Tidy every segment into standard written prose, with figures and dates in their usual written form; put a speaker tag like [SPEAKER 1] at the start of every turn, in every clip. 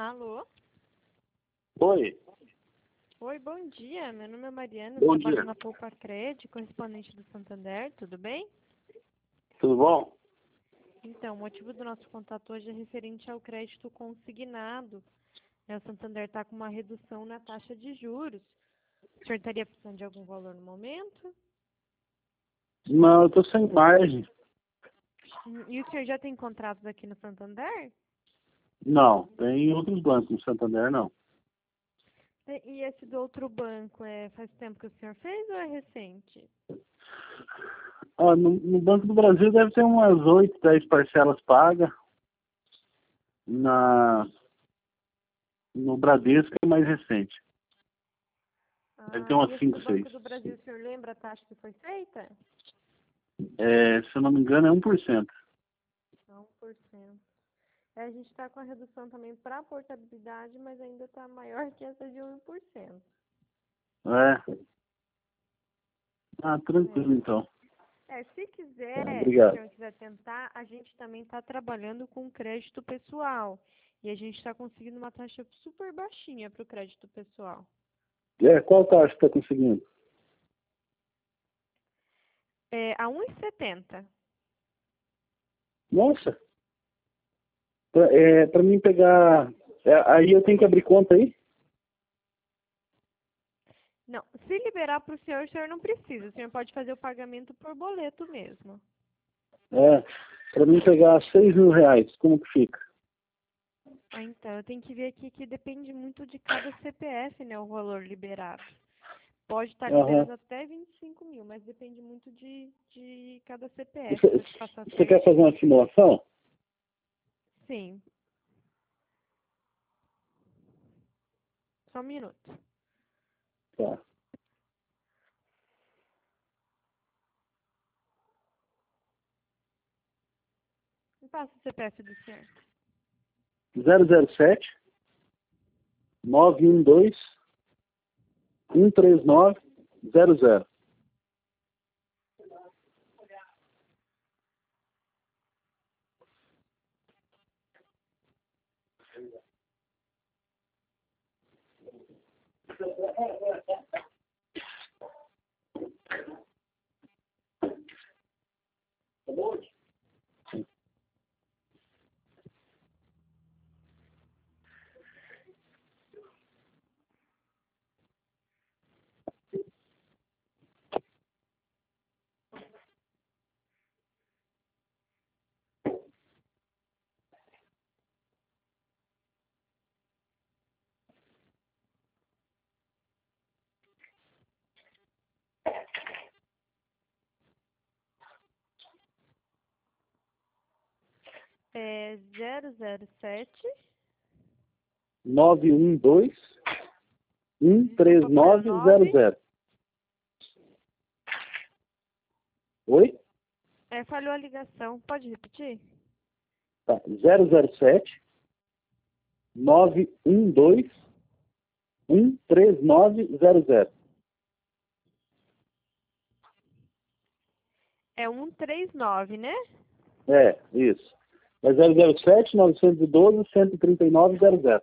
[SPEAKER 1] Alô?
[SPEAKER 2] Oi,
[SPEAKER 1] Oi, bom dia. Meu nome é Mariana,
[SPEAKER 2] bom
[SPEAKER 1] trabalho
[SPEAKER 2] dia.
[SPEAKER 1] na Poupa Cred, correspondente do Santander, tudo bem?
[SPEAKER 2] Tudo bom?
[SPEAKER 1] Então, o motivo do nosso contato hoje é referente ao crédito consignado. O Santander está com uma redução na taxa de juros. O senhor estaria precisando de algum valor no momento?
[SPEAKER 2] Não, eu tô sem margem.
[SPEAKER 1] E o senhor já tem contratos aqui no Santander?
[SPEAKER 2] Não, tem outros bancos, no Santander não.
[SPEAKER 1] E esse do outro banco, faz tempo que o senhor fez ou é recente?
[SPEAKER 2] No Banco do Brasil deve ter umas 8, 10 parcelas pagas. No Bradesco é mais recente. Deve ter
[SPEAKER 1] E
[SPEAKER 2] umas
[SPEAKER 1] esse
[SPEAKER 2] 5,
[SPEAKER 1] do
[SPEAKER 2] 6.
[SPEAKER 1] Banco do Brasil, o senhor lembra a taxa que foi feita?
[SPEAKER 2] Se eu não me engano é 1%.
[SPEAKER 1] 1%. A gente está com a redução também para a portabilidade, mas ainda está maior que essa de 1%.
[SPEAKER 2] Tranquilo então.
[SPEAKER 1] Se quiser, se o
[SPEAKER 2] Obrigado.
[SPEAKER 1] senhor quiser tentar, a gente também está trabalhando com crédito pessoal. E a gente está conseguindo uma taxa super baixinha para o crédito pessoal.
[SPEAKER 2] Qual taxa está conseguindo?
[SPEAKER 1] A 1,70.
[SPEAKER 2] Nossa, para mim pegar... aí eu tenho que abrir conta aí?
[SPEAKER 1] Não, se liberar para o senhor não precisa. O senhor pode fazer o pagamento por boleto mesmo.
[SPEAKER 2] Para mim pegar 6 mil reais, como que fica?
[SPEAKER 1] Então, eu tenho que ver aqui que depende muito de cada CPF, né, o valor liberado. Pode estar
[SPEAKER 2] Aham.
[SPEAKER 1] liberado até 25 mil, mas depende muito de cada CPF.
[SPEAKER 2] Você,
[SPEAKER 1] Vou te passar
[SPEAKER 2] você quer fazer
[SPEAKER 1] certinho.
[SPEAKER 2] uma simulação?
[SPEAKER 1] Sim, só um minuto.
[SPEAKER 2] Tá.
[SPEAKER 1] Me passa o CPF do senhor.
[SPEAKER 2] 007 912 139 00.
[SPEAKER 1] É 007.
[SPEAKER 2] 912
[SPEAKER 1] Desculpa, foi o 9.
[SPEAKER 2] 13900. Oi?
[SPEAKER 1] Falhou a ligação. Pode repetir?
[SPEAKER 2] Tá. 007 912 13900.
[SPEAKER 1] É 139, né?
[SPEAKER 2] Isso. É 007 912 13900.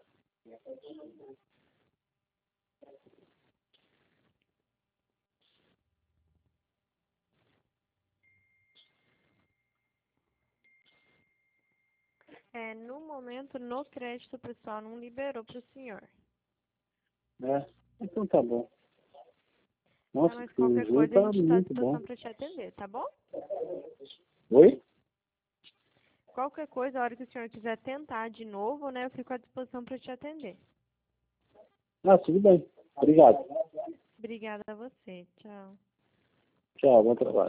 [SPEAKER 1] No momento, no crédito pessoal não liberou para o senhor.
[SPEAKER 2] Então tá bom.
[SPEAKER 1] Tá?
[SPEAKER 2] Nossa,
[SPEAKER 1] Mas
[SPEAKER 2] o
[SPEAKER 1] qualquer
[SPEAKER 2] juro
[SPEAKER 1] coisa a
[SPEAKER 2] tá
[SPEAKER 1] gente está à
[SPEAKER 2] muito
[SPEAKER 1] disposição
[SPEAKER 2] bom.
[SPEAKER 1] para te atender, tá bom?
[SPEAKER 2] Oi?
[SPEAKER 1] Qualquer coisa, a hora que o senhor quiser tentar de novo, né, eu fico à disposição para te atender.
[SPEAKER 2] Tudo bem. Obrigado.
[SPEAKER 1] Obrigada a você. Tchau.
[SPEAKER 2] Tchau, bom trabalho.